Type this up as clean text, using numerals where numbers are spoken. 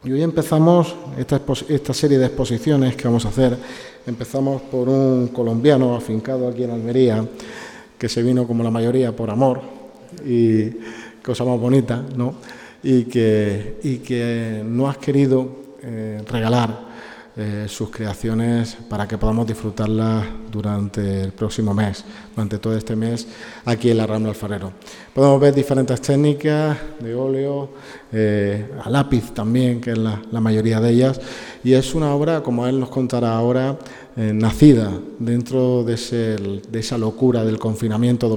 Y hoy empezamos esta serie de exposiciones que vamos a hacer. Empezamos por un colombiano afincado aquí en Almería, que se vino como la mayoría por amor y cosa más bonita, ¿no? Y que no has querido regalar sus creaciones para que podamos disfrutarlas durante el próximo mes, durante todo este mes, aquí en la Rambla Alfarero. Podemos ver diferentes técnicas de óleo, a lápiz también, que es la mayoría de ellas, y es una obra, como él nos contará ahora, nacida dentro de esa locura del confinamiento